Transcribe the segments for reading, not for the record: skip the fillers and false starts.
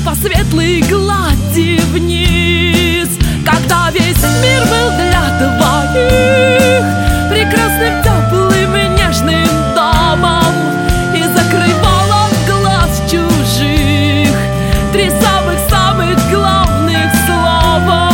по светлой глади вниз, когда весь мир был для двоих прекрасным, теплым и нежным домом, и закрывал от глаз чужих три самых-самых главных слова.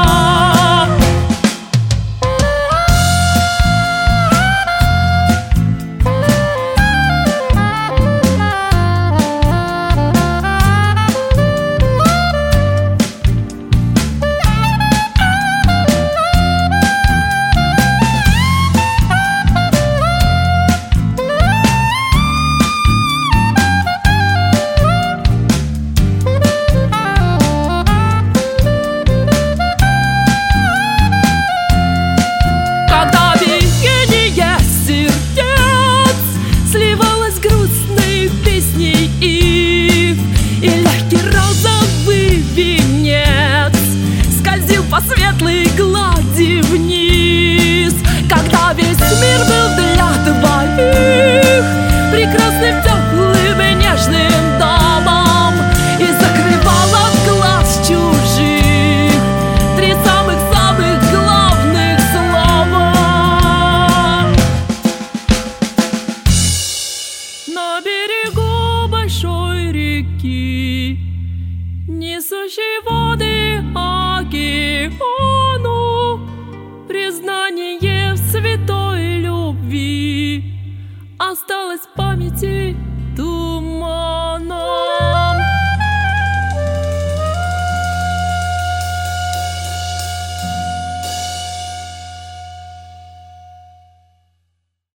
По светлой глади вниз, когда весь мир был для двоих прекрасным, теплым и нежным домом, и закрывал от глаз чужих три самых-самых главных слова. На берегу большой реки, несущей воды океану, признание в святой любви осталось в памяти тумана.